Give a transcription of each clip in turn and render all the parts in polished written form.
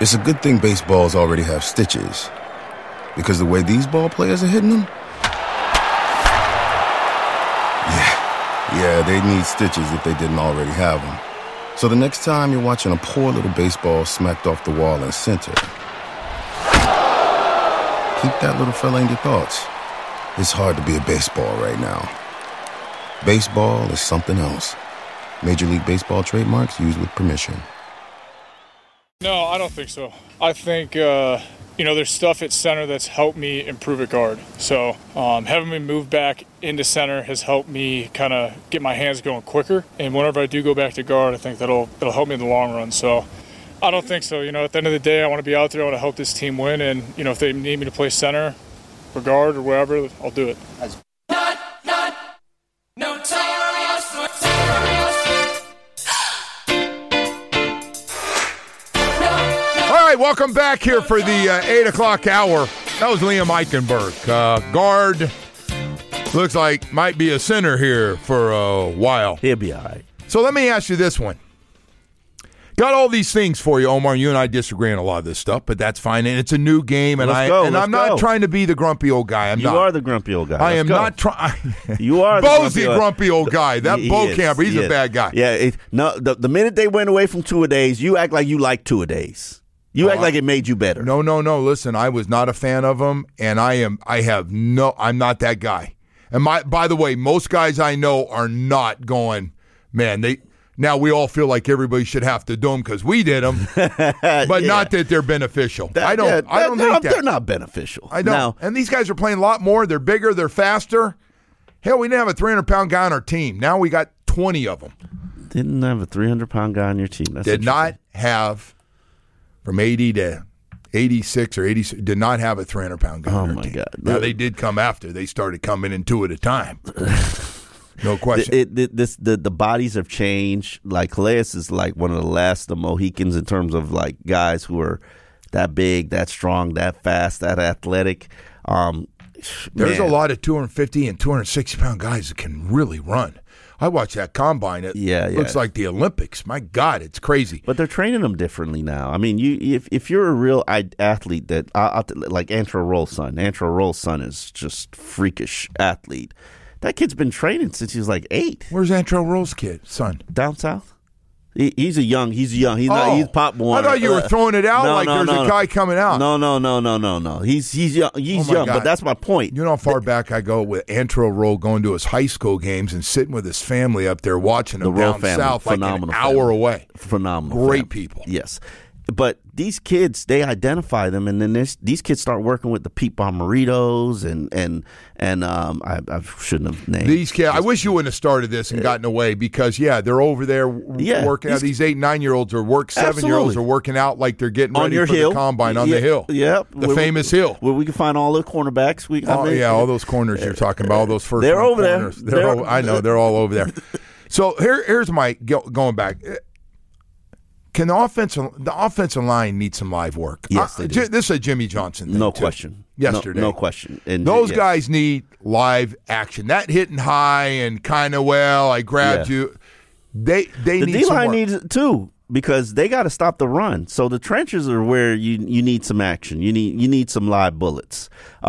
It's a good thing baseballs already have stitches, because the way these ball players are hitting them, yeah, they need stitches if they didn't already have them. So the next time you're watching a poor little baseball smacked off the wall in center, keep that little fella in your thoughts. It's hard to be a baseball right now. Baseball is something else. Major League Baseball trademarks used with permission. No, I don't think so. I think, there's stuff at center that's helped me improve at guard. So having me move back into center has helped me kind of get my hands going quicker. And whenever I do go back to guard, I think it'll help me in the long run. So I don't think so. At the end of the day, I want to be out there. I want to help this team win. And, if they need me to play center or guard or wherever, I'll do it. Welcome back here for the 8 o'clock hour. That was Liam Eichenberg. Guard. Looks like might be a center here for a while. He'll be all right. So let me ask you this one. Got all these things for you, Omar. You and I disagree on a lot of this stuff, but that's fine. And it's a new game, and I'm not trying to be the grumpy old guy. You are the grumpy old guy. I am not trying. You are Bo's the grumpy old guy. That Bo Camper, he's a bad guy. Yeah. The minute they went away from two-a-days, you act like you like two-a-days. You act like it made you better. No. Listen, I was not a fan of them, and I'm not that guy. And by the way, most guys I know are not going, man, now we all feel like everybody should have to do them because we did them, but not that they're beneficial. I don't think that. They're not beneficial. I don't. And these guys are playing a lot more. They're bigger. They're faster. Hell, we didn't have a 300-pound guy on our team. Now we got 20 of them. Didn't have a 300-pound guy on your team. Did not have. From 80 to 86 or 86, did not have a 300-pound guy. Oh, my God. Now, they did come after. They started coming in two at a time. No question. The bodies have changed. Like, Calais is like one of the last of the Mohicans in terms of, like, guys who are that big, that strong, that fast, that athletic. There's a lot of 250 and 260-pound guys that can really run. I watched that combine. It looks like the Olympics. My God, it's crazy. But they're training them differently now. I mean, if you're a real athlete, that like Antro Roll's son. Antro Roll's son is just freakish athlete. That kid's been training since he was like 8. Where's Antro Roll's son? Down south. He's young. He's Pop Warner. I thought you were throwing it out there's a guy coming out. No. He's young. He's young, but that's my point. You know how far back I go with Antro Roll going to his high school games and sitting with his family up there watching them down south like an hour away. Phenomenal. Great people. Yes. But these kids, they identify them, and then these kids start working with the Pete Bomarritos and I shouldn't have named these kids. I wish you wouldn't have started this and gotten away because they're over there working out. These 8, 9-year-olds or 7-year-olds are working out like they're getting ready for the combine on the hill. Yep, the famous hill where we can find all the cornerbacks. All those corners you're talking about, all those first. They're over corners. there. I know they're all over there. So here's my going back. Can the offensive line need some live work? Yes, they do. This is a Jimmy Johnson thing, no question. Yesterday. No question. And those guys need live action. That hitting high and kind of, I grabbed you. They need the D-line some work. needs it too because they got to stop the run. So the trenches are where you need some action. You need some live bullets.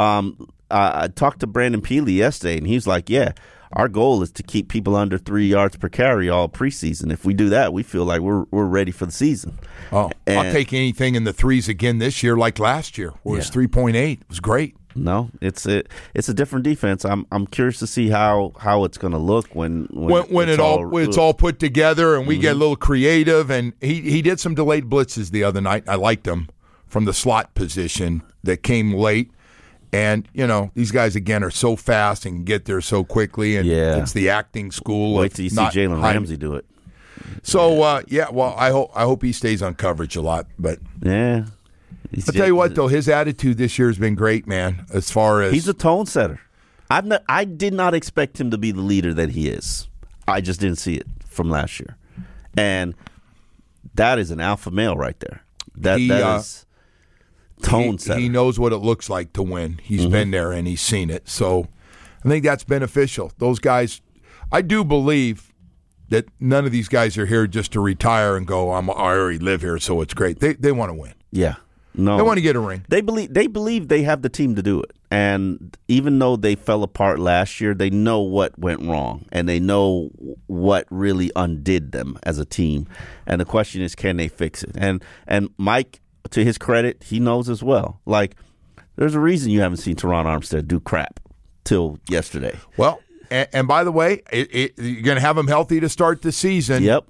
I talked to Brandon Peely yesterday, and he's like, our goal is to keep people under 3 yards per carry all preseason. If we do that, we feel like we're ready for the season. I'll take anything in the threes again this year, like last year, where it was 3.8. It was great. No, it's a different defense. I'm curious to see how it's going to look when it's all put together and we get a little creative. And he did some delayed blitzes the other night. I liked them from the slot position that came late. And, these guys, again, are so fast and can get there so quickly. And it's the acting school. Wait till you see Jalen Ramsey do it. So, I hope he stays on coverage a lot. But I'll tell you what, though, his attitude this year has been great, man, as far as. He's a tone setter. I did not expect him to be the leader that he is. I just didn't see it from last year. And that is an alpha male right there. That is. Tone setter. He knows what it looks like to win. He's been there and he's seen it. So I think that's beneficial. Those guys, I do believe that none of these guys are here just to retire and go, I already live here, so it's great. They want to win. Yeah. No. They want to get a ring. They believe they have the team to do it. And even though they fell apart last year, they know what went wrong, and they know what really undid them as a team. And the question is, can they fix it? And Mike, to his credit, he knows as well. Like, there's a reason you haven't seen Teron Armstead do crap till yesterday. Well, and by the way, you're going to have him healthy to start the season. Yep.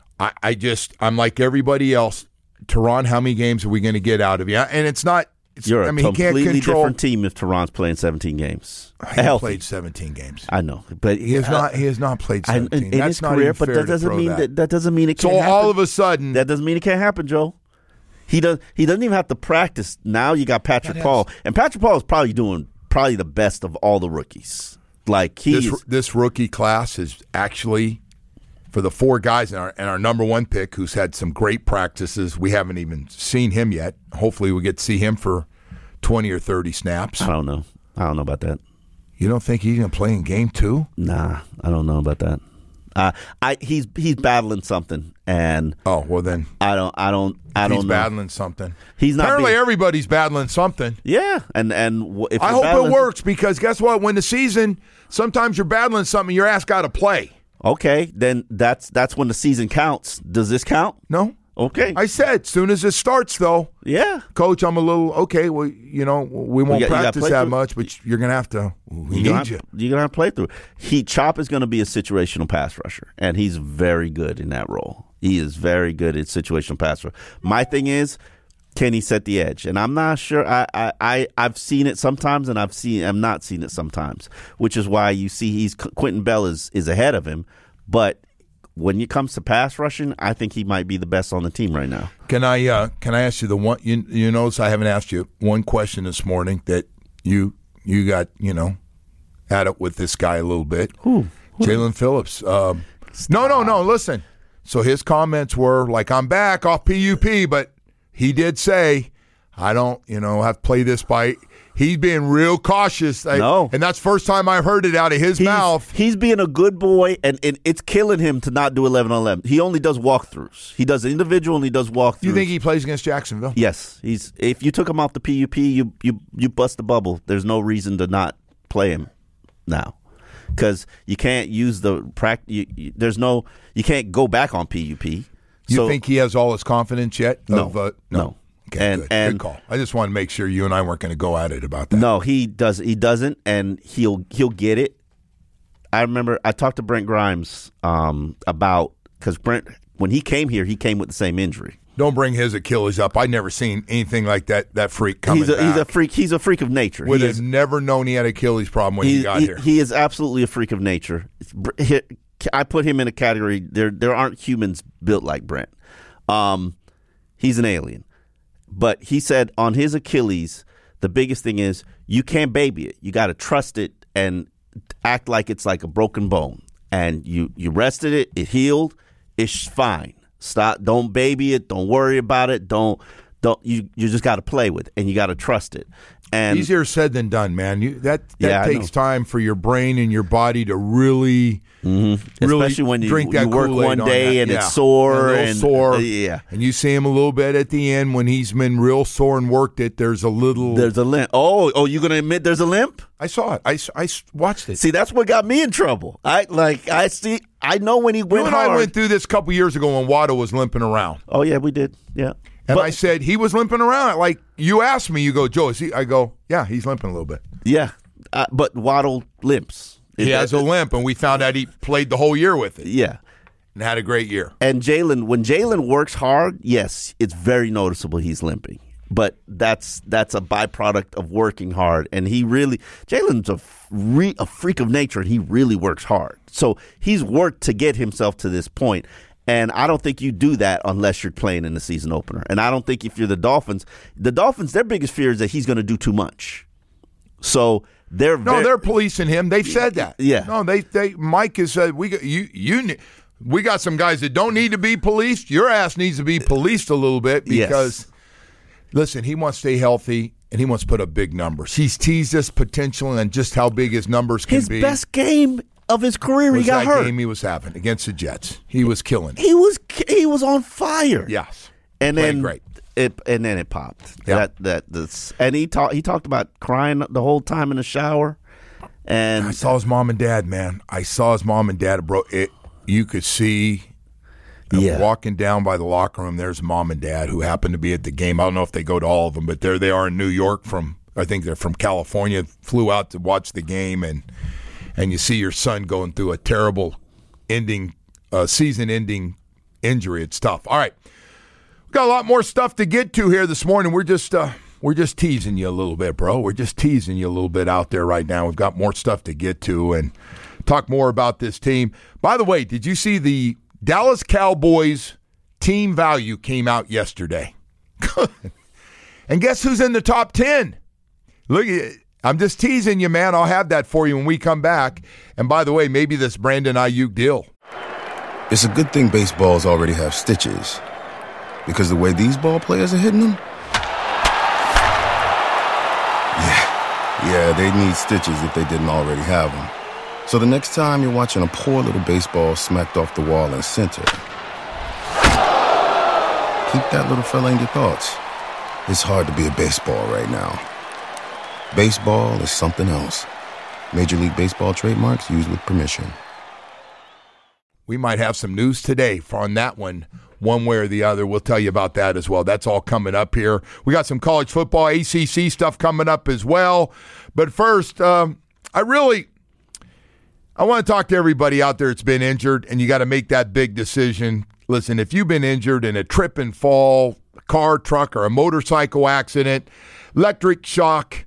I'm like everybody else. Teron, how many games are we going to get out of you? And it's not. You're a completely he can't different team if Teron's playing 17 games. He played 17 games. I know, but he has not played 17 in his career. But that doesn't mean that doesn't mean it can't happen. So all of a sudden, that doesn't mean it can't happen, Joe. He doesn't even have to practice. Now you got Patrick Paul, and Patrick Paul is probably doing the best of all the rookies. Like this rookie class is actually, for the four guys and our number one pick, who's had some great practices. We haven't even seen him yet. Hopefully we get to see him for 20 or 30 snaps. I don't know about that. You don't think he's going to play in game 2? Nah, I don't know about that. He's battling something, and then I don't know. He's battling something. He's not. Apparently, everybody's battling something. Yeah, and if I hope it works, because guess what? When the season, sometimes you're battling something, your ass got to play. Okay, then that's when the season counts. Does this count? No. Okay. I said, soon as it starts, though. Yeah. Coach, I'm a little, okay, well, we won't practice that much, but you're going to have to. We need you. You're going to have to play through. Chop is going to be a situational pass rusher, and he's very good in that role. He is very good at situational pass rusher. My thing is, can he set the edge? And I'm not sure. I've seen it sometimes, and I'm not seen it sometimes, which is why you see Quentin Bell is ahead of him, but when it comes to pass rushing, I think he might be the best on the team right now. Can I ask you the one? You notice I haven't asked you one question this morning that you got at it with this guy a little bit. Who? Jalen Phillips. No. Listen. So his comments were like, "I'm back off PUP," but he did say, "I don't have to play this by." He's being real cautious. No. And that's the first time I've heard it out of his mouth. He's being a good boy, and it's killing him to not do 11-on-11. He only does walkthroughs. He does individual, and he does walkthroughs. You think he plays against Jacksonville? Yes. If you took him off the PUP, you bust the bubble. There's no reason to not play him now, because you can't use the practice. You can't go back on PUP. You think he has all his confidence yet? No. Okay, good call. I just want to make sure you and I weren't going to go at it about that. No, he doesn't, and he'll get it. I remember I talked to Brent Grimes about, because Brent, when he came here, he came with the same injury. Don't bring his Achilles up. I've never seen anything like that freak coming back. He's a freak. He's a freak of nature. Would have never known he had Achilles problem when he got here. He is absolutely a freak of nature. I put him in a category. There aren't humans built like Brent. He's an alien. But he said on his Achilles, the biggest thing is you can't baby it. You got to trust it and act like it's like a broken bone. And you rested it. It healed. It's fine. Stop. Don't baby it. Don't worry about it. Don't. You just got to play with it, and you got to trust it. And easier said than done, man. That takes time for your brain and your body to really, really especially when drink that you work Kool-Aid one day and it's sore and sore. And you see him a little bit at the end when he's been real sore and worked it. There's a limp. Oh, you gonna admit there's a limp? I saw it. I watched it. See, that's what got me in trouble. I know when he went hard. I went through this a couple years ago when Waddle was limping around. Oh yeah, we did. Yeah. And I said, he was limping around. Like, you asked me, you go, Joe, is he? I go, yeah, he's limping a little bit. Yeah, but Waddle limps. He has a limp, and we found out he played the whole year with it. Yeah. And had a great year. And when Jalen works hard, yes, it's very noticeable he's limping. But that's a byproduct of working hard. And Jalen's a freak of nature, and he really works hard. So he's worked to get himself to this point. And I don't think you do that unless you're playing in the season opener. And I don't think if you're the Dolphins, their biggest fear is that he's going to do too much. So they're policing him. They've said that. Yeah. No, Mike has said we got some guys that don't need to be policed. Your ass needs to be policed a little bit because, listen, he wants to stay healthy. And he wants to put up big numbers. He's teased us potential and just how big his numbers can be. His best game of his career, he got that hurt. Game he was having against the Jets. He was killing it. He was on fire. Yes, and then great. It popped. Yep. And he talked about crying the whole time in the shower. And I saw his mom and dad, man. Bro, you could see walking down by the locker room. There's mom and dad who happened to be at the game. I don't know if they go to all of them, but there they are in New York. I think they're from California. Flew out to watch the game, and you see your son going through a terrible season-ending injury. It's tough. All right. Got a lot more stuff to get to here this morning. We're just teasing you a little bit, bro. We're just teasing you a little bit out there right now. We've got more stuff to get to and talk more about this team. By the way, did you see the Dallas Cowboys team value came out yesterday? And guess who's in the top 10? Look, I'm just teasing you, man. I'll have that for you when we come back. And by the way, maybe this Brandon Ayuk deal. It's a good thing baseballs already have stitches. Because the way these ball players are hitting them, yeah, they'd need stitches if they didn't already have them. So the next time you're watching a poor little baseball smacked off the wall in center, keep that little fella in your thoughts. It's hard to be a baseball right now. Baseball is something else. Major League Baseball trademarks used with permission. We might have some news today on that one way or the other. We'll tell you about that as well. That's all coming up here. We got some college football, ACC stuff coming up as well. But first, I want to talk to everybody out there that's been injured, and you got to make that big decision. Listen, if you've been injured in a trip and fall, car, truck, or a motorcycle accident, electric shock,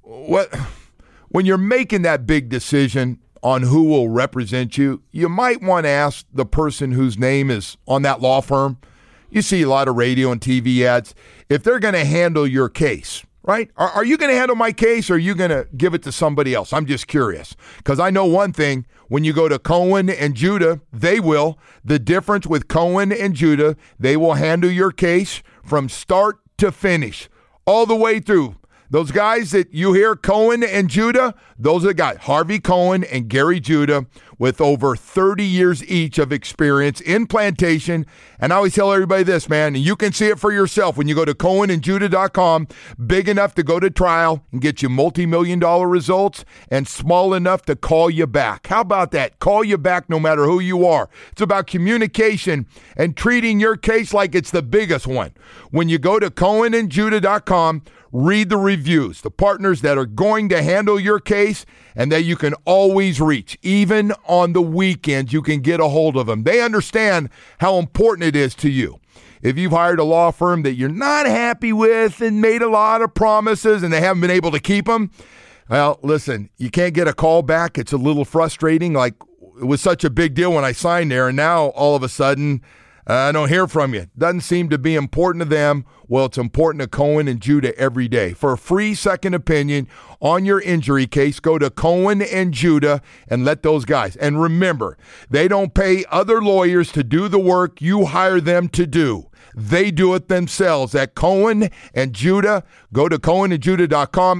when you're making that big decision on who will represent you, you might want to ask the person whose name is on that law firm. You see a lot of radio and TV ads. If they're going to handle your case, right? Are you going to handle my case, or are you going to give it to somebody else? I'm just curious, because I know one thing. When you go to Cohen and Judah, they will. The difference with Cohen and Judah, they will handle your case from start to finish, all the way through. Those guys that you hear, Cohen and Judah, those are the guys, Harvey Cohen and Gary Judah, with over 30 years each of experience in plantation. And I always tell everybody this, man, and you can see it for yourself when you go to CohenandJudah.com, big enough to go to trial and get you multi-million-dollar results, and small enough to call you back. How about that? Call you back no matter who you are. It's about communication and treating your case like it's the biggest one. When you go to CohenandJudah.com, read the reviews, the partners that are going to handle your case and that you can always reach. Even on the weekends, you can get a hold of them. They understand how important it is to you. If you've hired a law firm that you're not happy with and made a lot of promises and they haven't been able to keep them, well, listen, you can't get a call back. It's a little frustrating. Like, it was such a big deal when I signed there, and now all of a sudden, I don't hear from you. Doesn't seem to be important to them. Well, it's important to Cohen and Judah every day. For a free second opinion on your injury case, go to Cohen and Judah and let those guys. And remember, they don't pay other lawyers to do the work you hire them to do. They do it themselves at Cohen and Judah. Go to CohenandJudah.com,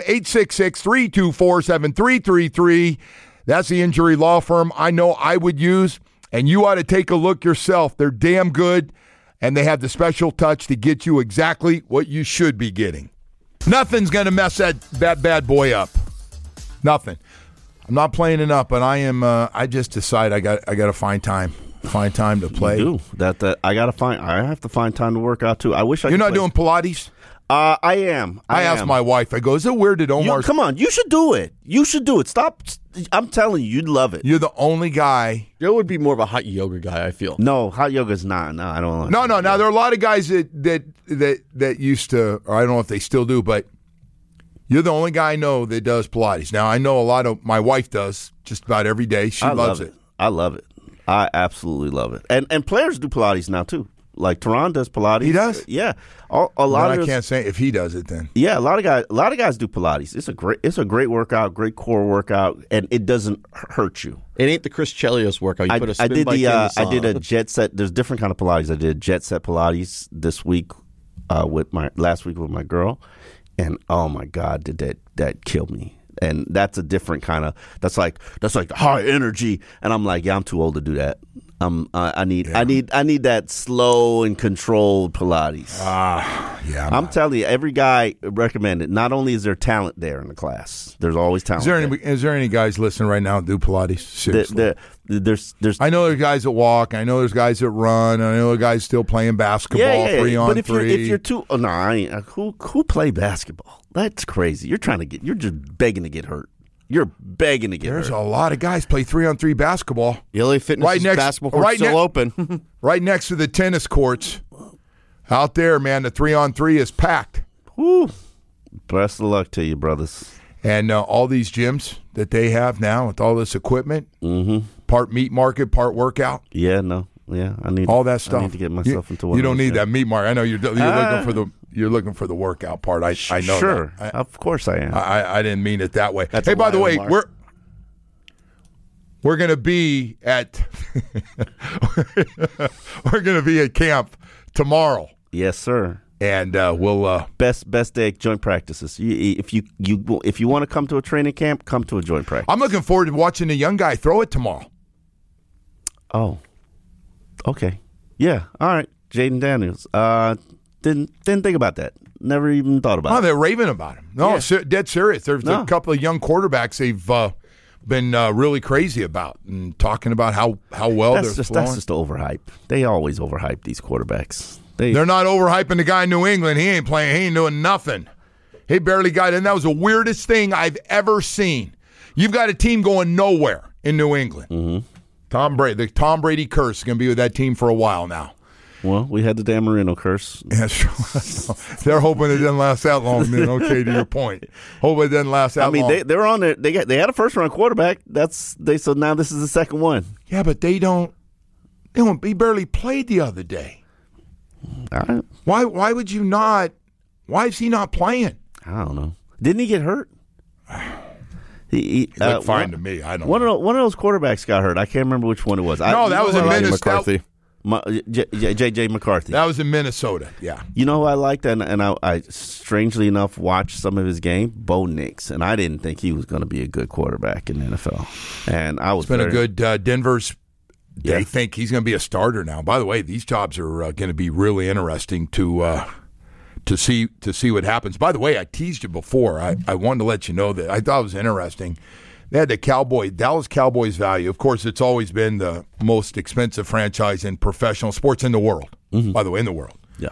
866-324-7333. That's the injury law firm I know I would use. And you ought to take a look yourself. They're damn good, and they have the special touch to get you exactly what you should be getting. Nothing's going to mess that bad boy up. Nothing. I'm not playing it up, but I am. I just decide I got to find time to play. You do. I have to find time to work out too. I wish I. You're not doing Pilates? I am. I asked my wife. I go, is it weird that Omar? Come on, you should do it. You should do it. Stop. I'm telling you, you'd love it. You're the only guy. Joe would be more of a hot yoga guy, I feel. No, hot yoga's not. No, I don't like No. Now, there are a lot of guys that used to, or I don't know if they still do, but you're the only guy I know that does Pilates. Now, I know a lot of, my wife does just about every day. She loves it. I love it. I absolutely love it. And players do Pilates now, too. Like Teron does Pilates. He does? Yeah. I can't say if he does it then. Yeah, a lot of guys do Pilates. It's a great workout, great core workout, and it doesn't hurt you. It ain't the Chris Chelios workout. You put a spin bike in the sauna. I did a jet set. There's different kind of Pilates. I did jet set Pilates this week last week with my girl, and oh my God, did that kill me. And that's a different kind of. That's like high energy, and I'm like, yeah, I'm too old to do that. I need that slow and controlled Pilates. I'm telling you, every guy recommended. Not only is there talent there in the class, there's always talent. Is there any guys listening right now that do Pilates? Seriously, there's. I know there's guys that walk. I know there's guys that run. I know there's guys still playing basketball 3-on-3. But if you're too, I ain't. Who play basketball? That's crazy. You're just begging to get hurt. You're begging to get hurt. There's a lot of guys play 3-on-3 basketball. The LA Fitness basketball court's still open. Right next to the tennis courts. Out there, man, the 3-on-3 is packed. Woo. Best of luck to you, brothers. And all these gyms that they have now with all this equipment, part meat market, part workout. Yeah, I need all that stuff. I need to get myself into one. You don't need that meat market. I know you're looking for the workout part. I know. Sure, that. Of course I am. I didn't mean it that way. Hey, by the way, we're going to be at camp tomorrow. Yes, sir. And we'll best day joint practices. If you want to come to a training camp, come to a joint practice. I'm looking forward to watching the young guy throw it tomorrow. Oh, okay, yeah, all right. Jaden Daniels. Didn't think about that. Never even thought about it. Oh, they're raving about him. No, dead serious. There's a couple of young quarterbacks they've been really crazy about and talking about how well they're throwing. That's just overhype. They always overhype these quarterbacks. They're not overhyping the guy in New England. He ain't playing. He ain't doing nothing. He barely got in. That was the weirdest thing I've ever seen. You've got a team going nowhere in New England. Mm-hmm. The Tom Brady curse is going to be with that team for a while now. Well, we had the Dan Marino curse. Yeah, sure. They're hoping it doesn't last that long. Then, okay, to your point, hope it doesn't last that long. I mean, they're on there. They had a first round quarterback. So now this is the second one. Yeah, but they don't. He barely played the other day. All right. Why would you not? Why is he not playing? I don't know. Didn't he get hurt? He looked fine to me. I don't know. One of those quarterbacks got hurt. I can't remember which one it was. No, that was in Minnesota. J.J. McCarthy. That was in Minnesota, yeah. You know who I liked, and I strangely enough watched some of his game? Bo Nix, and I didn't think he was going to be a good quarterback in the NFL. And I was. It's been a good Denver's. Yeah. They think he's going to be a starter now. By the way, these jobs are going to be really interesting to see what happens. By the way, I teased you before. I wanted to let you know that I thought it was interesting. They had the Dallas Cowboys value. Of course, it's always been the most expensive franchise in professional sports in the world. Mm-hmm. By the way, in the world. Yeah.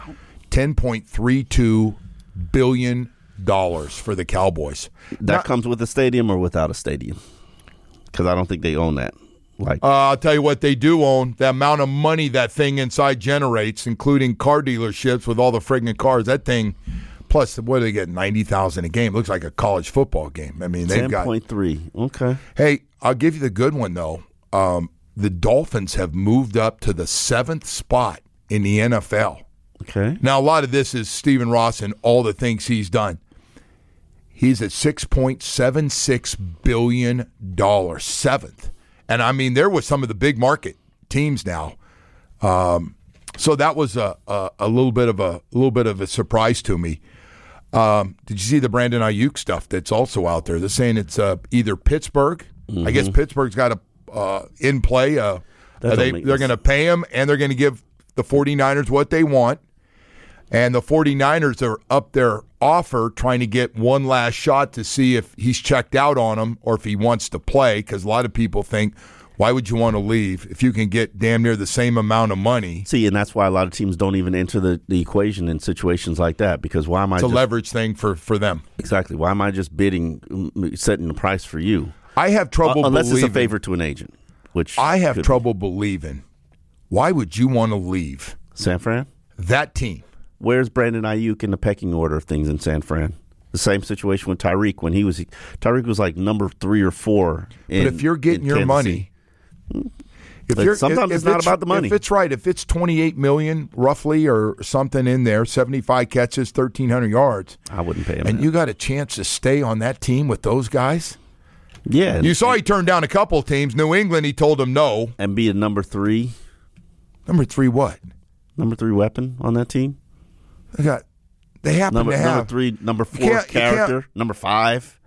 $10.32 billion for the Cowboys. That comes with a stadium or without a stadium? Because I don't think they own that. I'll tell you what they do own. The amount of money that thing inside generates, including car dealerships with all the friggin' cars. That thing, plus, what do they get, 90,000 a game? Looks like a college football game. I mean, they've got 10.3. Okay. Hey, I'll give you the good one, though. The Dolphins have moved up to the 7th spot in the NFL. Okay. Now, a lot of this is Stephen Ross and all the things he's done. He's at $6.76 billion, 7th. And, I mean, there was some of the big market teams now. So that was a little bit of a surprise to me. Did you see the Brandon Ayuk stuff that's also out there? They're saying it's either Pittsburgh. Mm-hmm. I guess Pittsburgh's got a in play. They're going to pay him, and they're going to give the 49ers what they want. And the 49ers are up their offer trying to get one last shot to see if he's checked out on them or if he wants to play, because a lot of people think, why would you want to leave if you can get damn near the same amount of money? See, and that's why a lot of teams don't even enter the equation in situations like that, because why am I It's a leverage thing for them. Exactly. Why am I just setting the price for you? I have trouble unless it's a favor to an agent, which I have trouble believing. Why would you want to leave San Fran? That team. Where's Brandon Ayuk in the pecking order of things in San Fran? The same situation with Tyreek when Tyreek was like number 3 or 4. But if you're getting your money, sometimes it's not about the money. If it's right, if it's $28 million roughly or something in there, 75 catches, 1,300 yards, I wouldn't pay him. And you got a chance to stay on that team with those guys. Yeah, you saw he turned down a couple of teams. New England, he told them no, and be a number 3. Number 3 what? Number 3 weapon on that team. They happen to have number 3, number 4 character, number 5.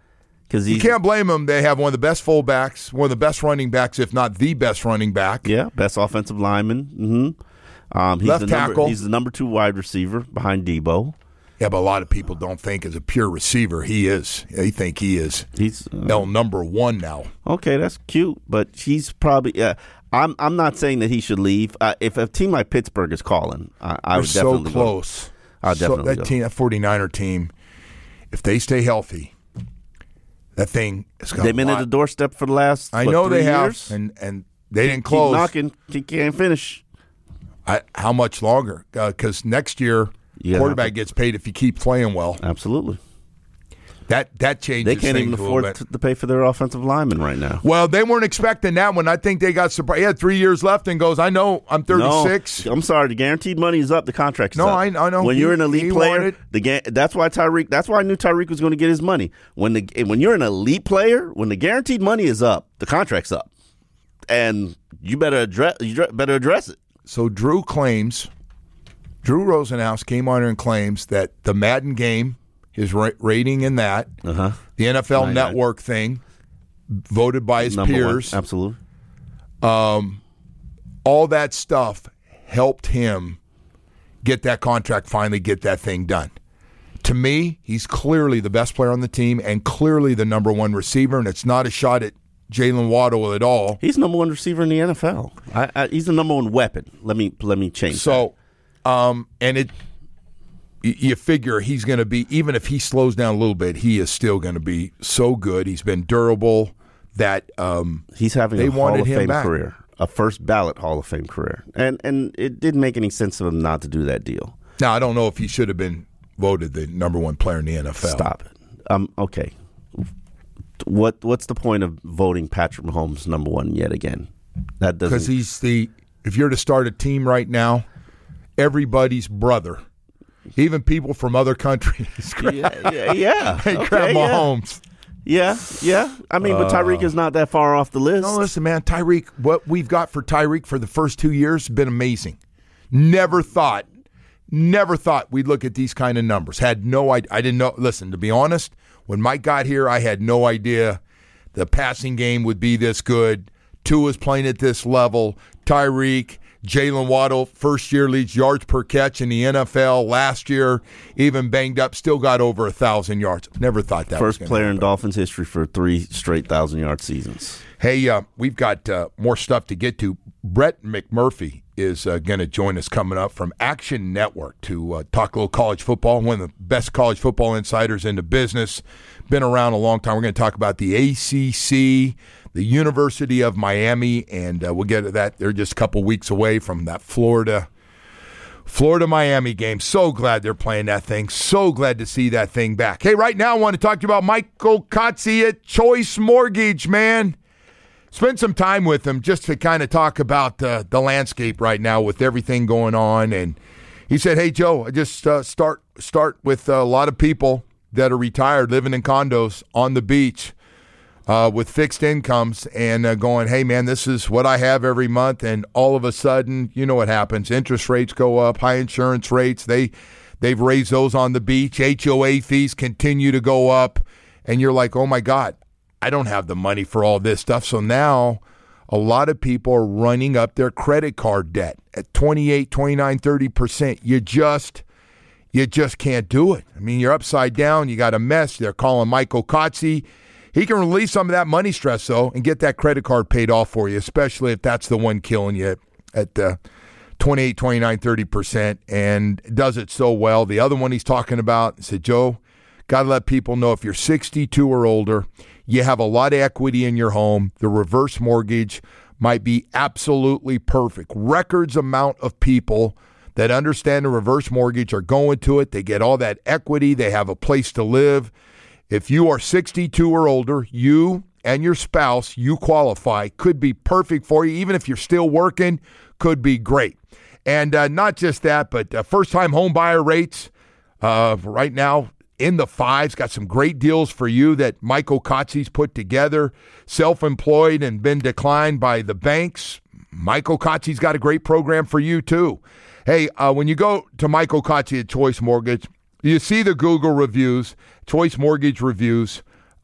Because you can't blame them. They have one of the best fullbacks, one of the best running backs, if not the best running back. Yeah, best offensive lineman. Mm-hmm. Left tackle. He's the number 2 wide receiver behind Debo. Yeah, but a lot of people don't think as a pure receiver he is. They think he is. He's number 1 now. Okay, that's cute, but he's probably. I'm not saying that he should leave. If a team like Pittsburgh is calling, I would definitely so close. I'll definitely that team, that 49er team, if they stay healthy, that thing is going to. They've been at the doorstep for the last. I know 3 they years? have, and they didn't close. Keep knocking, he can't finish. How much longer? Because next year, quarterback gets paid if he keeps playing well. Absolutely. That changes. They can't things even afford to pay for their offensive linemen right now. Well, they weren't expecting that one. I think they got surprised. He had 3 years left and goes, I know, I'm 36. No, I'm sorry. The guaranteed money is up. The contract's up. I know. When you're an elite player, that's why I knew Tyreek was going to get his money. When you're an elite player, when the guaranteed money is up, the contract's up. And you better address it. So Drew Rosenhaus came on here and claims that the Madden game, his rating in that, the NFL Network thing, voted by his peers. 1. Absolutely. All that stuff helped him get that contract, finally get that thing done. To me, he's clearly the best player on the team and clearly the number 1 receiver, and it's not a shot at Jalen Waddle at all. He's number 1 receiver in the NFL. He's the number 1 weapon. Let me change that. And you figure he's going to be, even if he slows down a little bit, he is still going to be so good. He's been durable that he's having a Hall of Fame career, a first ballot Hall of Fame career. And it didn't make any sense for him not to do that deal. Now, I don't know if he should have been voted the number 1 player in the NFL. Stop it. Okay. What's the point of voting Patrick Mahomes number 1 yet again? That doesn't, because if you're to start a team right now, everybody's brother, even people from other countries. Yeah. They grab Mahomes. Yeah. I mean, but Tyreek is not that far off the list. No, listen, man, Tyreek, what we've got for Tyreek for the first 2 years has been amazing. Never thought we'd look at these kind of numbers. Had no idea. I didn't know. Listen, to be honest, when Mike got here, I had no idea the passing game would be this good. Tua's playing at this level. Tyreek, Jalen Waddle, first year leads yards per catch in the NFL. Last year, even banged up, still got over 1,000 yards. Never thought that was first player in Dolphins history for 3 straight 1,000-yard seasons. Hey, we've got more stuff to get to. Brett McMurphy is going to join us coming up from Action Network to talk a little college football. One of the best college football insiders in the business. Been around a long time. We're going to talk about the ACC, the University of Miami, and we'll get to that. They're just a couple weeks away from that Florida-Miami game. So glad they're playing that thing. So glad to see that thing back. Hey, right now I want to talk to you about Michael Kotze at Choice Mortgage, man. Spend some time with him just to kind of talk about the landscape right now with everything going on. And he said, hey, Joe, I just start with a lot of people that are retired living in condos on the beach with fixed incomes and going, hey, man, this is what I have every month. And all of a sudden, you know what happens. Interest rates go up, high insurance rates. They've raised those on the beach. HOA fees continue to go up. And you're like, oh, my God. I don't have the money for all this stuff. So now a lot of people are running up their credit card debt at 28, 29, 30%. You just can't do it. I mean, you're upside down. You got a mess. They're calling Michael Kotze. He can relieve some of that money stress, though, and get that credit card paid off for you, especially if that's the one killing you at 28, 29, 30%, and does it so well. The other one he's talking about, he said, Joe, got to let people know if you're 62 or older, you have a lot of equity in your home. The reverse mortgage might be absolutely perfect. Records amount of people that understand the reverse mortgage are going to it. They get all that equity. They have a place to live. If you are 62 or older, you and your spouse, you qualify. Could be perfect for you. Even if you're still working, could be great. And not just that, but first-time home buyer rates right now, in the 5s, got some great deals for you that Michael Kotze's put together. Self-employed and been declined by the banks. Michael Kotze's got a great program for you, too. Hey, when you go to Michael Kotze at Choice Mortgage, you see the Google reviews, Choice Mortgage reviews.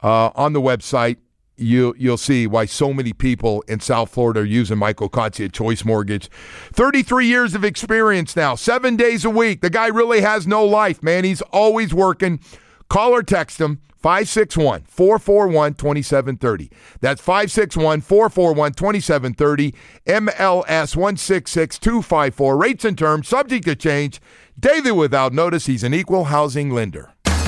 on the website, you'll see why so many people in South Florida are using Michael Kotze at Choice Mortgage. 33 years of experience now, 7 days a week. The guy really has no life, man. He's always working. Call or text him, 561-441-2730. That's 561-441-2730, MLS 166254. Rates and terms subject to change. Daily without notice. He's an equal housing lender.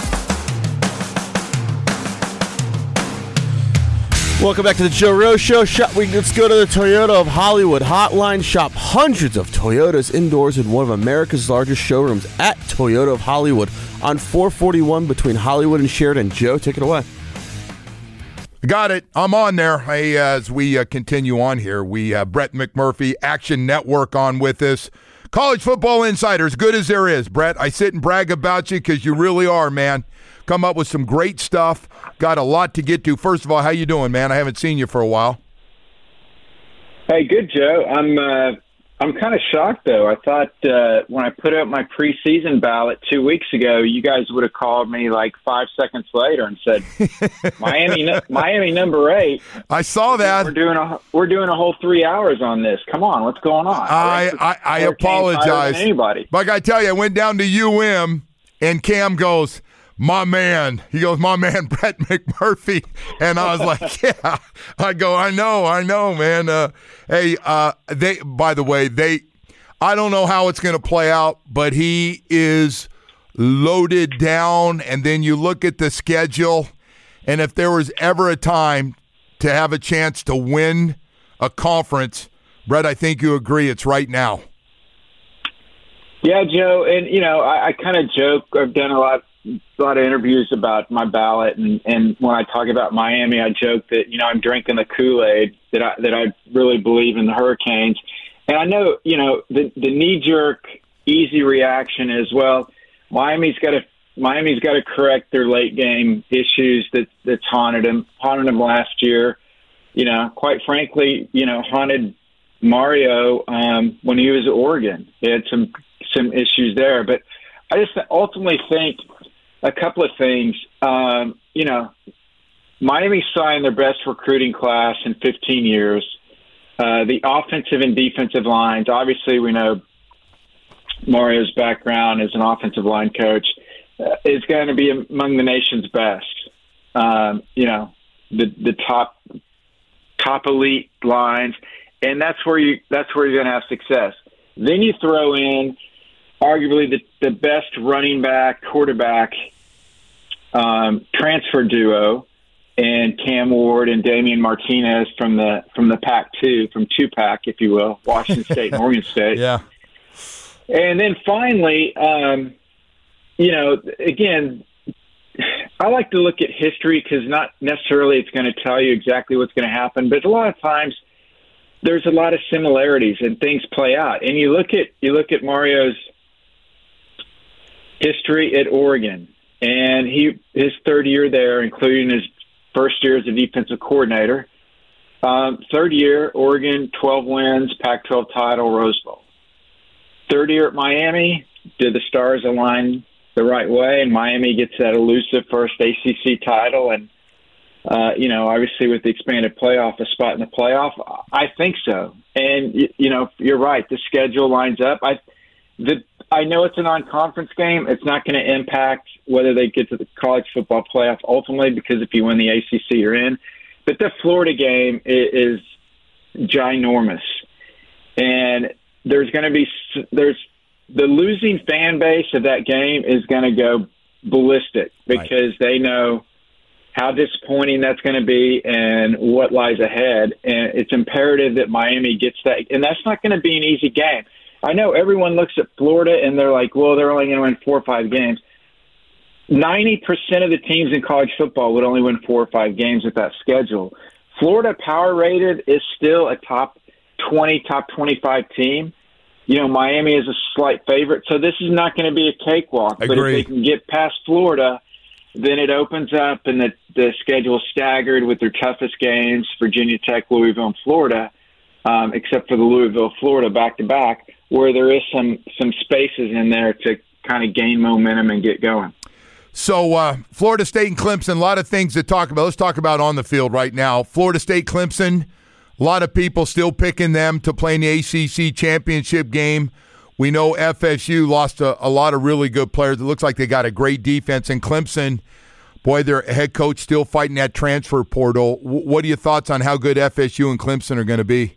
Welcome back to the Joe Rose Show. Let's go to the Toyota of Hollywood hotline. Shop hundreds of Toyotas indoors in one of America's largest showrooms at Toyota of Hollywood on 441 between Hollywood and Sheridan. Joe, take it away. Got it. I'm on there. Hey, as we continue on here, we have Brett McMurphy, Action Network, on with us. College Football Insider, as good as there is. Brett, I sit and brag about you because you really are, man. Come up with some great stuff. Got a lot to get to. First of all, how you doing, man? I haven't seen you for a while. Hey, good, Joe. I'm kind of shocked, though. I thought when I put out my preseason ballot 2 weeks ago, you guys would have called me like 5 seconds later and said, Miami number 8. I saw that. We're doing a whole 3 hours on this. Come on, what's going on? I apologize. Anybody. But I tell you, I went down to UM, and Cam goes, my man. He goes, my man, Brett McMurphy. And I was like, yeah. I go, I know, man. By the way, I don't know how it's going to play out, but he is loaded down. And then you look at the schedule, and if there was ever a time to have a chance to win a conference, Brett, I think you agree it's right now. Yeah, Joe. And, I kind of joke. I've done a lot of interviews about my ballot, and when I talk about Miami, I joke that I'm drinking the Kool-Aid, that I really believe in the Hurricanes. And I know the knee-jerk easy reaction is, well, Miami's got to correct their late game issues that's haunted them last year. Quite frankly, haunted Mario when he was at Oregon. He had some issues there, but I just ultimately think a couple of things. Miami signed their best recruiting class in 15 years. The offensive and defensive lines, obviously we know Mario's background as an offensive line coach is going to be among the nation's best. The top elite lines, and that's where you're going to have success. Then you throw in arguably the best running back, quarterback transfer duo, and Cam Ward and Damian Martinez from the Pac-2, from two-pack, if you will, Washington State and Oregon State. Yeah. And then finally, again, I like to look at history because not necessarily it's going to tell you exactly what's going to happen, but a lot of times there's a lot of similarities and things play out. And you look at Mario's history at Oregon, and his third year there, including his first year as a defensive coordinator. Third year, Oregon, 12 wins, Pac-12 title, Rose Bowl. Third year at Miami, did the stars align the right way, and Miami gets that elusive first ACC title, and obviously with the expanded playoff, a spot in the playoff. I think so, and you're right. The schedule lines up. I know it's a non-conference game. It's not going to impact whether they get to the college football playoff ultimately, because if you win the ACC, you're in. But the Florida game is ginormous, and there's the losing fan base of that game is going to go ballistic because they know how disappointing that's going to be and what lies ahead. And it's imperative that Miami gets that. And that's not going to be an easy game. I know everyone looks at Florida and they're like, well, they're only going to win 4 or 5 games. 90% of the teams in college football would only win 4 or 5 games with that schedule. Florida power rated is still a top 20, top 25 team. Miami is a slight favorite. So this is not going to be a cakewalk. But if they can get past Florida, then it opens up and the schedule is staggered with their toughest games, Virginia Tech, Louisville, and Florida, except for the Louisville, Florida back-to-back, where there is some spaces in there to kind of gain momentum and get going. So Florida State and Clemson, a lot of things to talk about. Let's talk about on the field right now. Florida State, Clemson, a lot of people still picking them to play in the ACC championship game. We know FSU lost a lot of really good players. It looks like they got a great defense. And Clemson, boy, their head coach still fighting that transfer portal. What are your thoughts on how good FSU and Clemson are going to be?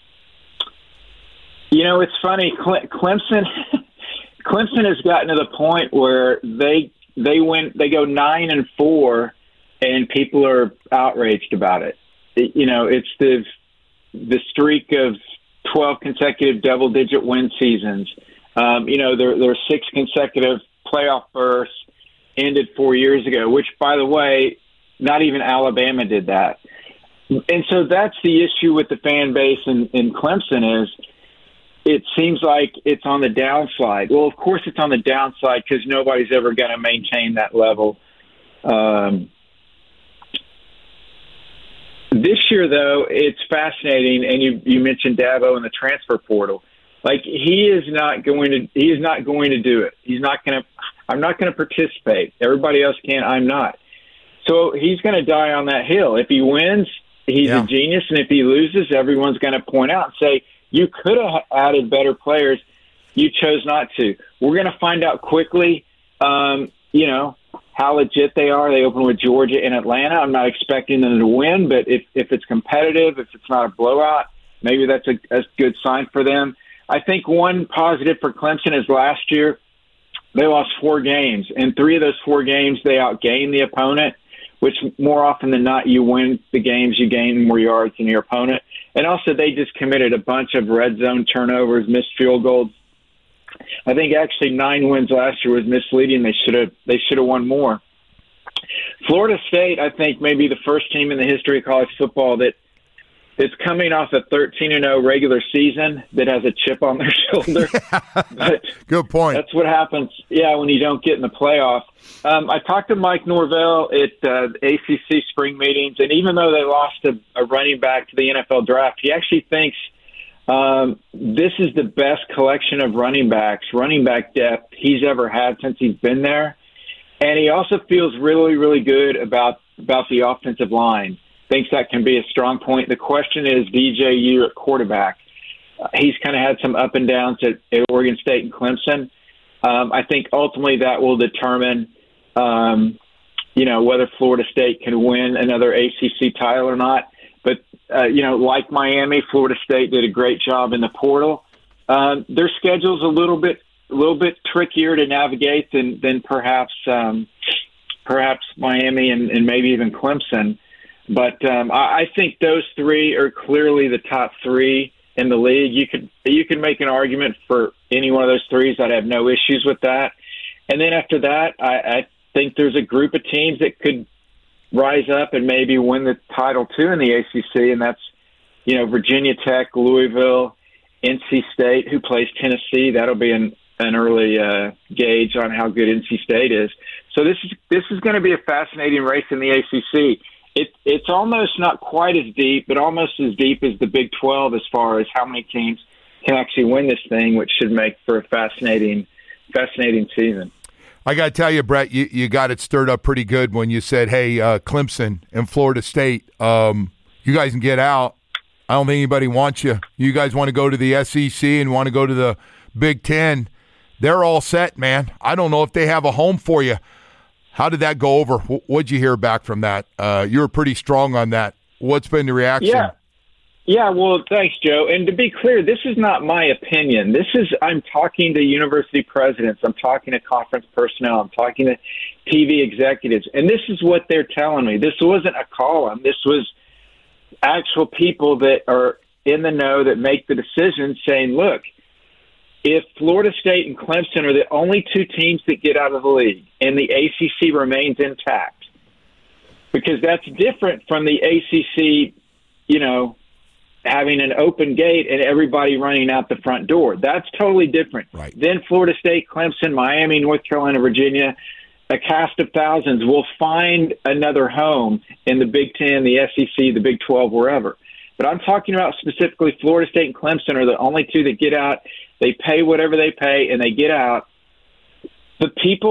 You know, it's funny. Clemson has gotten to the point where they go 9-4, and people are outraged about it. You know, it's the streak of 12 consecutive double-digit win seasons. You know, there are 6 consecutive playoff berths ended 4 years ago, which, by the way, not even Alabama did that. And so that's the issue with the fan base in Clemson is it seems like it's on the downslide. Well, of course it's on the downside because nobody's ever going to maintain that level. This year, though, it's fascinating, and you mentioned Dabo and the transfer portal. Like he is not going to do it. He's not going to. I'm not going to participate. Everybody else can. I'm not. So he's going to die on that hill. If he wins, he's a genius, and if he loses, everyone's going to point out and say, you could have added better players. You chose not to. We're going to find out quickly, you know, how legit they are. They open with Georgia and Atlanta. I'm not expecting them to win, but if it's competitive, if it's not a blowout, maybe that's a good sign for them. I think one positive for Clemson is last year they lost 4 games. In 3 of those 4 games, they outgained the opponent, which more often than not, you win the games, you gain more yards than your opponent. And also, they just committed a bunch of red zone turnovers, missed field goals. I think actually 9 wins last year was misleading. They should have won more. Florida State, I think, may be the first team in the history of college football that is coming off a 13-0 regular season that has a chip on their shoulder. But good point. That's what happens, when you don't get in the playoff. I talked to Mike Norvell at ACC spring meetings, and even though they lost a running back to the NFL draft, he actually thinks this is the best collection of running back depth he's ever had since he's been there. And he also feels really, really good about the offensive line. Thinks that can be a strong point. The question is DJU at quarterback. He's kind of had some up and downs at Oregon State and Clemson. I think ultimately that will determine, whether Florida State can win another ACC title or not. But, like Miami, Florida State did a great job in the portal. Their schedule's a little bit trickier to navigate than perhaps Miami and maybe even Clemson. But I think those 3 are clearly the top 3 in the league. You could make an argument for any one of those 3s. I'd have no issues with that. And then after that, I think there's a group of teams that could rise up and maybe win the title too in the ACC, and that's Virginia Tech, Louisville, NC State, who plays Tennessee. That'll be an early gauge on how good NC State is. So this is going to be a fascinating race in the ACC. It's almost not quite as deep, but almost as deep as the Big 12 as far as how many teams can actually win this thing, which should make for a fascinating season. I got to tell you, Brett, you got it stirred up pretty good when you said, hey, Clemson and Florida State, you guys can get out. I don't think anybody wants you. You guys want to go to the SEC and want to go to the Big Ten. They're all set, man. I don't know if they have a home for you. How did that go over? What'd you hear back from that? You were pretty strong on that. What's been the reaction? Yeah. Well, thanks, Joe. And to be clear, this is not my opinion. I'm talking to university presidents. I'm talking to conference personnel. I'm talking to TV executives. And this is what they're telling me. This wasn't a column. This was actual people that are in the know that make the decisions saying, look, if Florida State and Clemson are the only 2 teams that get out of the league and the ACC remains intact, because that's different from the ACC, having an open gate and everybody running out the front door. That's totally different. Right. Then Florida State, Clemson, Miami, North Carolina, Virginia, a cast of thousands will find another home in the Big Ten, the SEC, the Big 12, wherever. But I'm talking about specifically Florida State and Clemson are the only 2 that get out. They pay whatever they pay, and they get out. The people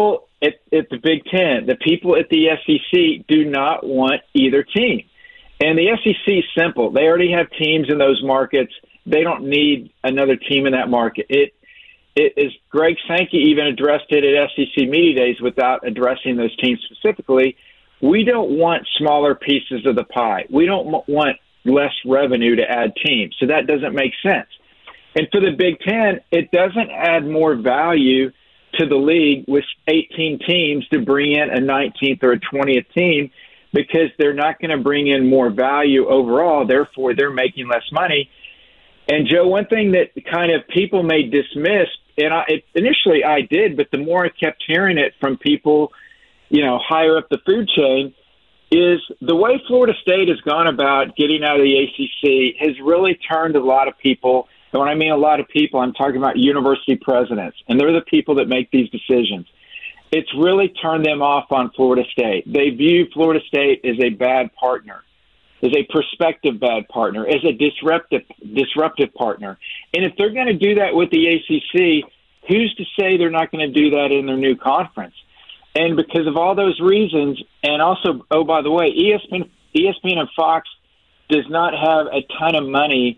at the Big Ten. The people at the SEC do not want either team. And the SEC is simple. They already have teams in those markets. They don't need another team in that market. It is Greg Sankey even addressed it at SEC Media Days without addressing those teams specifically. We don't want smaller pieces of the pie. We don't want less revenue to add teams. So that doesn't make sense. And for the Big Ten, it doesn't add more value to the league with 18 teams to bring in a 19th or a 20th team, because they're not going to bring in more value overall. Therefore, they're making less money. And, Joe, one thing that kind of people may dismiss, and initially I did, but the more I kept hearing it from people, higher up the food chain, is the way Florida State has gone about getting out of the ACC has really turned a lot of people. And when I mean a lot of people, I'm talking about university presidents, and they're the people that make these decisions. It's really turned them off on Florida State. They view Florida State as a bad partner, as a prospective bad partner, as a disruptive partner. And if they're going to do that with the ACC, who's to say they're not going to do that in their new conference? And because of all those reasons, and also, oh, by the way, ESPN and Fox does not have a ton of money,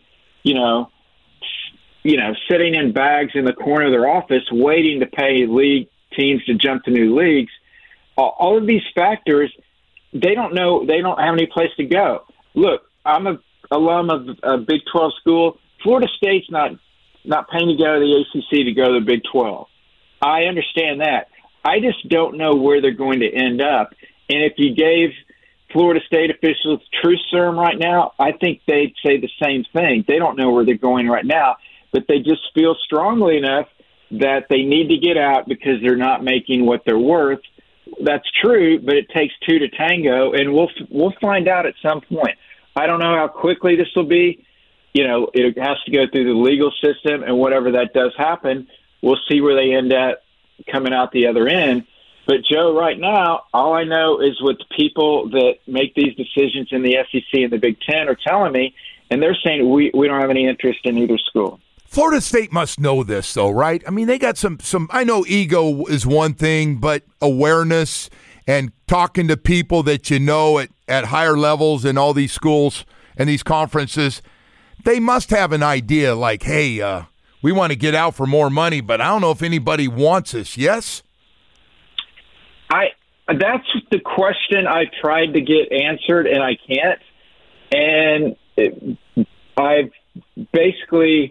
sitting in bags in the corner of their office waiting to pay league teams to jump to new leagues. All of these factors, they don't know. They don't have any place to go. Look, I'm a alum of a Big 12 school. Florida State's not paying to go to the ACC to go to the Big 12. I understand that. I just don't know where they're going to end up. And if you gave Florida State officials truth serum right now, I think they'd say the same thing. They don't know where they're going right now, but they just feel strongly enough that they need to get out because they're not making what they're worth. That's true, but it takes two to tango, and we'll find out at some point. I don't know how quickly this will be. It has to go through the legal system, and whatever that does happen, we'll see where they end up coming out the other end. But, Joe, right now, all I know is what the people that make these decisions in the SEC and the Big Ten are telling me, and they're saying we don't have any interest in either school. Florida State must know this, though, right? I mean, they got some. I know ego is one thing, but awareness and talking to people that at higher levels in all these schools and these conferences, they must have an idea like, hey, we want to get out for more money, but I don't know if anybody wants us. Yes? That's the question I tried to get answered, and I can't. And I've basically,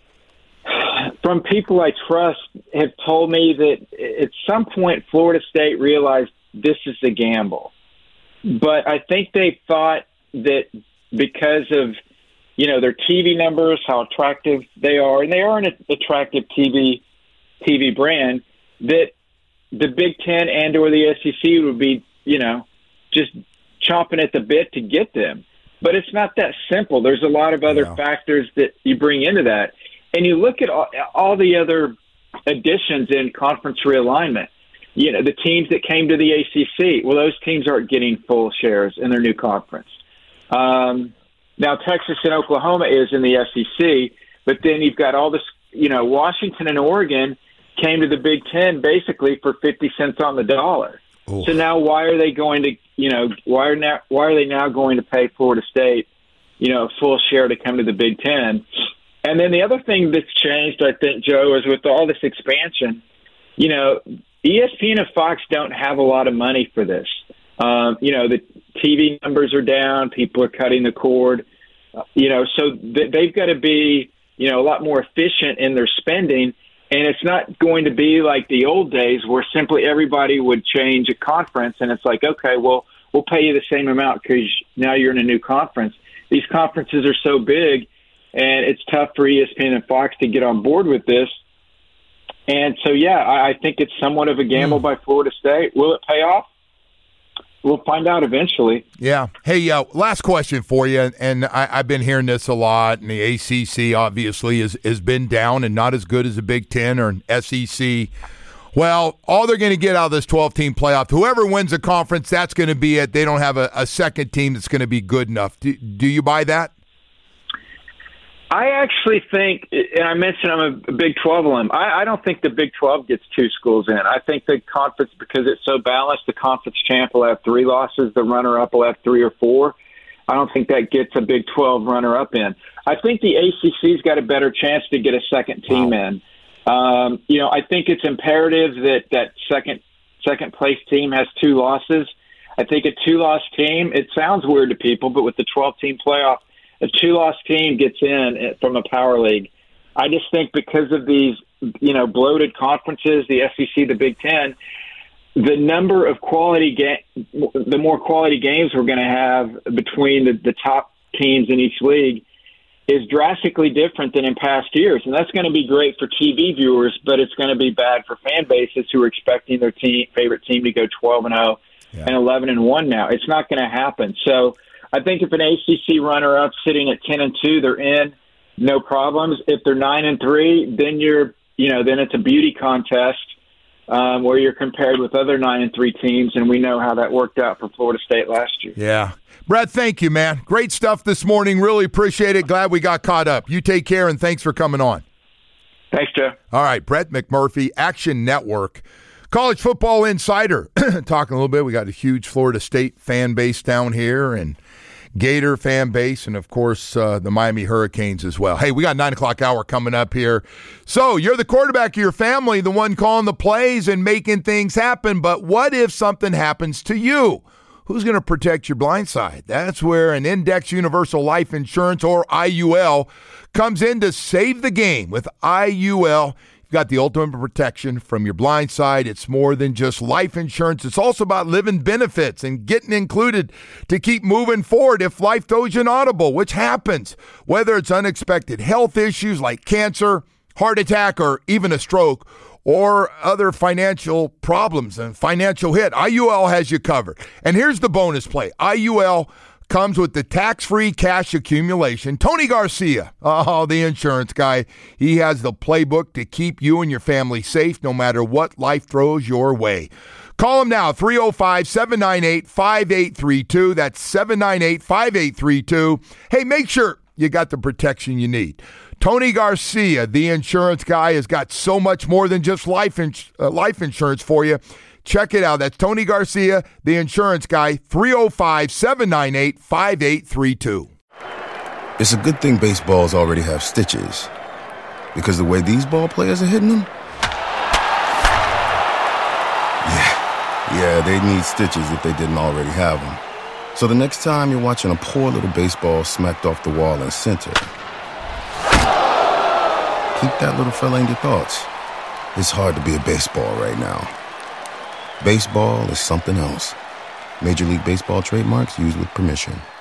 from people I trust, have told me that at some point Florida State realized this is a gamble. But I think they thought that because of, their TV numbers, how attractive they are, and they are an attractive TV brand, that the Big Ten and or the SEC would be, just chomping at the bit to get them. But it's not that simple. There's a lot of other factors that you bring into that. And you look at all the other additions in conference realignment. The teams that came to the ACC, well, those teams aren't getting full shares in their new conference. Now, Texas and Oklahoma is in the SEC, but then you've got all this, Washington and Oregon came to the Big Ten basically for 50 cents on the dollar. Ooh. So now why are they going to, why are they now going to pay Florida State, a full share to come to the Big Ten? And then the other thing that's changed, I think, Joe, is with all this expansion, ESPN and Fox don't have a lot of money for this. The TV numbers are down. People are cutting the cord. So they've got to be, a lot more efficient in their spending. And it's not going to be like the old days where simply everybody would change a conference and it's like, okay, well, we'll pay you the same amount because now you're in a new conference. These conferences are so big, and it's tough for ESPN and Fox to get on board with this. And so, I think it's somewhat of a gamble by Florida State. Will it pay off? We'll find out eventually. Yeah. Hey, last question for you, and I've been hearing this a lot, and the ACC obviously has been down and not as good as the Big Ten or an SEC. Well, all they're going to get out of this 12-team playoff, whoever wins the conference, that's going to be it. They don't have a second team that's going to be good enough. Do you buy that? I actually think, and I mentioned I'm a Big 12 alum, I don't think the Big 12 gets 2 schools in. I think the conference, because it's so balanced, the conference champ will have 3 losses, the runner-up will have 3 or 4. I don't think that gets a Big 12 runner-up in. I think the ACC's got a better chance to get a second team in. I think it's imperative that second place team has 2 losses. I think a 2-loss team, it sounds weird to people, but with the 12-team playoff, a 2-loss team gets in from a power league. I just think because of these, bloated conferences, the SEC, the Big Ten, the number of the more quality games we're going to have between the top teams in each league is drastically different than in past years. And that's going to be great for TV viewers, but it's going to be bad for fan bases who are expecting their favorite team to go 12-0 and 11-1 now. It's not going to happen. So I think if an ACC runner-up sitting at 10-2, they're in, no problems. If they're 9-3, then then it's a beauty contest where you're compared with other 9-3 teams, and we know how that worked out for Florida State last year. Yeah. Brett, thank you, man. Great stuff this morning. Really appreciate it. Glad we got caught up. You take care, and thanks for coming on. Thanks, Joe. All right, Brett McMurphy, Action Network. College Football Insider. Talking a little bit. We got a huge Florida State fan base down here, and Gator fan base, and, of course, the Miami Hurricanes as well. Hey, we got 9 o'clock hour coming up here. So you're the quarterback of your family, the one calling the plays and making things happen, but what if something happens to you? Who's going to protect your blind side? That's where an Index Universal Life Insurance, or IUL, comes in to save the game. With IUL, you've got the ultimate protection from your blind side. It's more than just life insurance. It's also about living benefits and getting included to keep moving forward if life throws you an audible, which happens. Whether it's unexpected health issues like cancer, heart attack, or even a stroke, or other financial problems and financial hit, IUL has you covered. And here's the bonus play. IUL comes with the tax-free cash accumulation. Tony Garcia, the insurance guy, he has the playbook to keep you and your family safe no matter what life throws your way. Call him now, 305-798-5832. That's 798-5832. Hey, make sure you got the protection you need. Tony Garcia, the insurance guy, has got so much more than just life insurance for you. Check it out. That's Tony Garcia, the insurance guy, 305-798-5832. It's a good thing baseballs already have stitches, because the way these ball players are hitting them, yeah, they need stitches if they didn't already have them. So the next time you're watching a poor little baseball smacked off the wall in center, keep that little fella in your thoughts. It's hard to be a baseball right now. Baseball is something else. Major League Baseball trademarks used with permission.